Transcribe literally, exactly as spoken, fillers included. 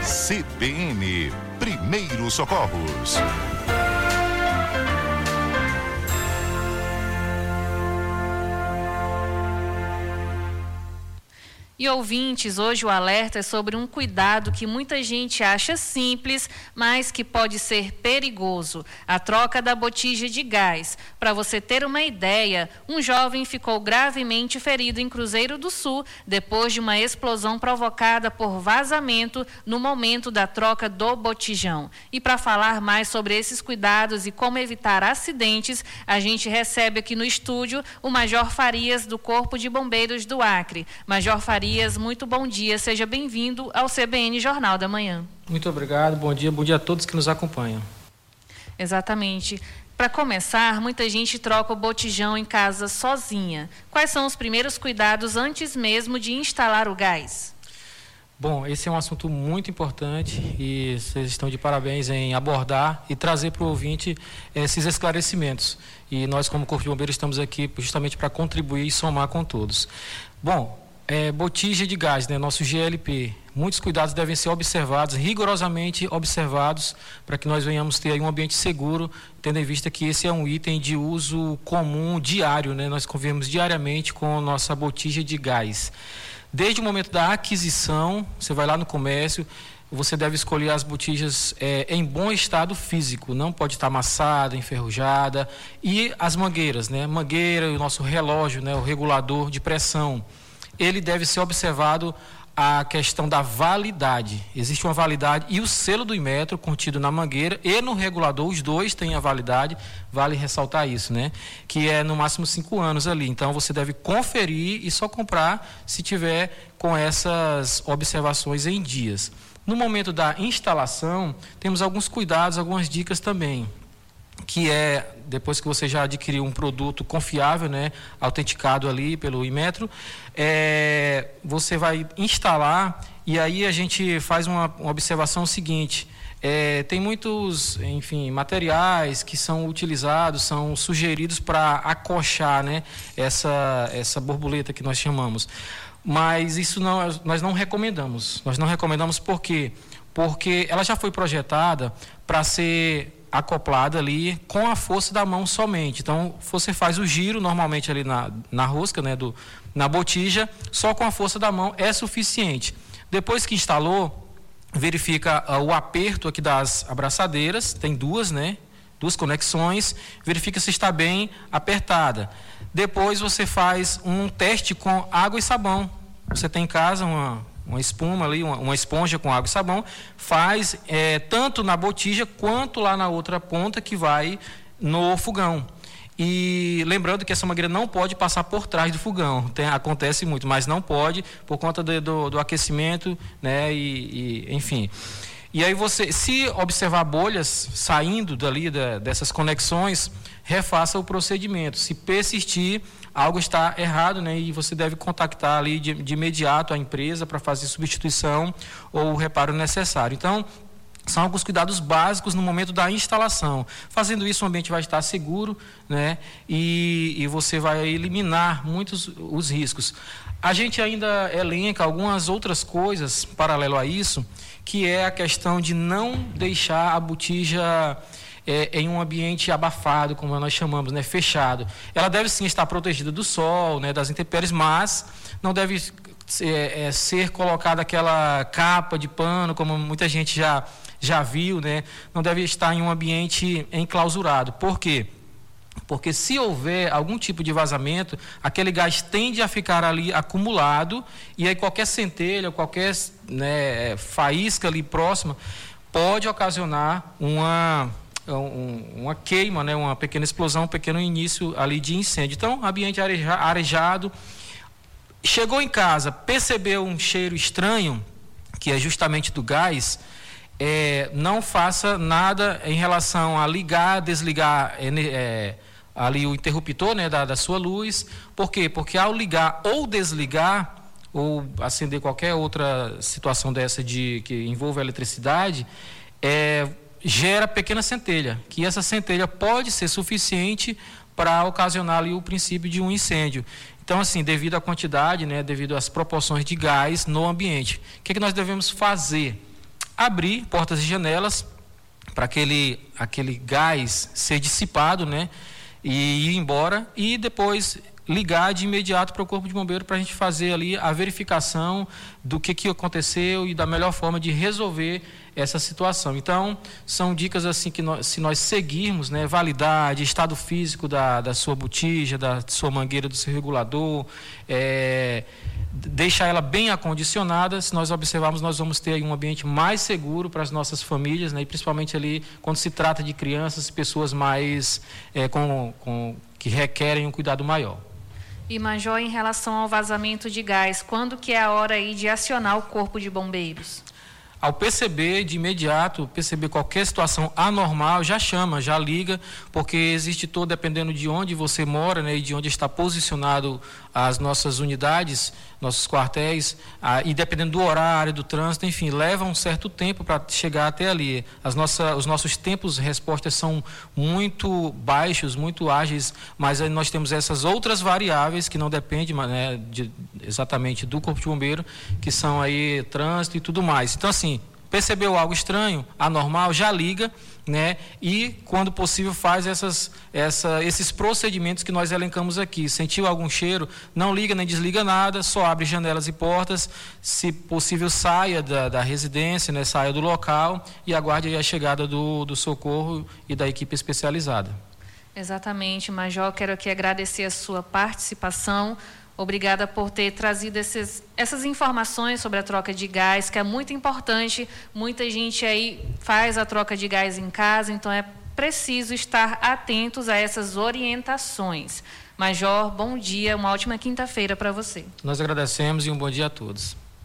C B N, Primeiros Socorros. E ouvintes, hoje o alerta é sobre um cuidado que muita gente acha simples, mas que pode ser perigoso: a troca da botija de gás. Para você ter uma ideia, um jovem ficou gravemente ferido em Cruzeiro do Sul depois de uma explosão provocada por vazamento no momento da troca do botijão. E para falar mais sobre esses cuidados e como evitar acidentes, a gente recebe aqui no estúdio o Major Farias, do Corpo de Bombeiros do Acre. Major Farias, muito bom dia, seja bem-vindo ao C B N Jornal da Manhã. Muito obrigado, bom dia, bom dia a todos que nos acompanham. Exatamente. Para começar, muita gente troca o botijão em casa sozinha. Quais são os primeiros cuidados antes mesmo de instalar o gás? Bom, esse é um assunto muito importante e vocês estão de parabéns em abordar e trazer para o ouvinte esses esclarecimentos. E nós, como Corpo de Bombeiros, estamos aqui justamente para contribuir e somar com todos. Bom, É, botija de gás, né, nosso G L P. Muitos cuidados devem ser observados, rigorosamente observados, para que nós venhamos ter aí um ambiente seguro, tendo em vista que esse é um item de uso comum, diário, né? Nós convivemos diariamente com nossa botija de gás. Desde o momento da aquisição, você vai lá no comércio, você deve escolher as botijas é, em bom estado físico, não pode estar amassada, enferrujada. E as mangueiras, né? Mangueira, o nosso relógio, né? O regulador de pressão. Ele deve ser observado a questão da validade. Existe uma validade e o selo do Inmetro contido na mangueira e no regulador, os dois têm a validade, vale ressaltar isso, né? Que é no máximo cinco anos ali. Então você deve conferir e só comprar se tiver com essas observações em dias. No momento da instalação, temos alguns cuidados, algumas dicas também, que é, depois que você já adquiriu um produto confiável, né, autenticado ali pelo Inmetro, é, você vai instalar e aí a gente faz uma, uma observação seguinte: é, tem muitos, enfim, materiais que são utilizados, são sugeridos para acochar, né, essa, essa borboleta que nós chamamos, mas isso não, nós não recomendamos, nós não recomendamos por quê? Porque ela já foi projetada para ser acoplada ali com a força da mão somente. Então você faz o giro normalmente ali na, na rosca, né, do, na botija, só com a força da mão é suficiente. Depois que instalou, verifica uh, o aperto aqui das abraçadeiras, tem duas, né, duas conexões, verifica se está bem apertada. Depois você faz um teste com água e sabão. Você tem em casa uma uma espuma ali, uma, uma esponja com água e sabão, faz é, tanto na botija quanto lá na outra ponta que vai no fogão. E lembrando que essa mangueira não pode passar por trás do fogão, tem, acontece muito, mas não pode por conta de, do, do aquecimento, né, e, e enfim. E aí você, se observar bolhas saindo dali da, dessas conexões, refaça o procedimento. Se persistir, algo está errado, né? E você deve contactar ali de, de imediato a empresa para fazer substituição ou o reparo necessário. Então, são alguns cuidados básicos no momento da instalação. Fazendo isso, o ambiente vai estar seguro, né? E, e você vai eliminar muitos os riscos. A gente ainda elenca algumas outras coisas paralelo a isso, que é a questão de não deixar a botija é, em um ambiente abafado, como nós chamamos, né, fechado. Ela deve sim estar protegida do sol, né, das intempéries, mas não deve é, é, ser colocada aquela capa de pano, como muita gente já, já viu, né? Não deve estar em um ambiente enclausurado. Por quê? Porque se houver algum tipo de vazamento, aquele gás tende a ficar ali acumulado e aí qualquer centelha, qualquer, né, faísca ali próxima pode ocasionar uma, um, uma queima, né, uma pequena explosão, um pequeno início ali de incêndio. Então, ambiente areja, arejado. Chegou em casa, percebeu um cheiro estranho, que é justamente do gás, é, não faça nada em relação a ligar, desligar é, ali o interruptor, né, da, da sua luz. Por quê? Porque ao ligar ou desligar, ou acender qualquer outra situação dessa de, que envolve a eletricidade, é, gera pequena centelha, que essa centelha pode ser suficiente para ocasionar ali o princípio de um incêndio. Então, assim, devido à quantidade, né, devido às proporções de gás no ambiente, o que, é que nós devemos fazer? abrir portas e janelas para aquele, aquele gás ser dissipado, né, e ir embora, e depois ligar de imediato para o Corpo de Bombeiro para a gente fazer ali a verificação do que, que aconteceu e da melhor forma de resolver essa situação. Então, são dicas assim que nós, se nós seguirmos, né, validade, estado físico da, da sua botija, da sua mangueira, do seu regulador, é, deixar ela bem acondicionada. Se nós observarmos, nós vamos ter aí um ambiente mais seguro para as nossas famílias, né, e principalmente ali quando se trata de crianças e pessoas mais é, com, com, que requerem um cuidado maior. E, Major, em relação ao vazamento de gás, quando que é a hora aí de acionar o Corpo de Bombeiros? Ao perceber de imediato, perceber qualquer situação anormal, já chama, já liga, porque existe todo, dependendo de onde você mora, né, e de onde está posicionado as nossas unidades, nossos quartéis, ah, e dependendo do horário, do trânsito, enfim, leva um certo tempo para chegar até ali. As nossa, os nossos tempos de resposta são muito baixos, muito ágeis, mas aí nós temos essas outras variáveis que não dependem, né, de, exatamente do Corpo de Bombeiro, que são aí trânsito e tudo mais. Então, assim, percebeu algo estranho, anormal, já liga, né? E, quando possível, faz essas, essa, esses procedimentos que nós elencamos aqui. Sentiu algum cheiro, não liga nem desliga nada, só abre janelas e portas, se possível saia da, da residência, né? Saia do local e aguarde aí a chegada do, do socorro e da equipe especializada. Exatamente, Major, quero aqui agradecer a sua participação. Obrigada por ter trazido esses, essas informações sobre a troca de gás, que é muito importante. Muita gente aí faz a troca de gás em casa, então é preciso estar atentos a essas orientações. Major, bom dia, uma ótima quinta-feira para você. Nós agradecemos e um bom dia a todos.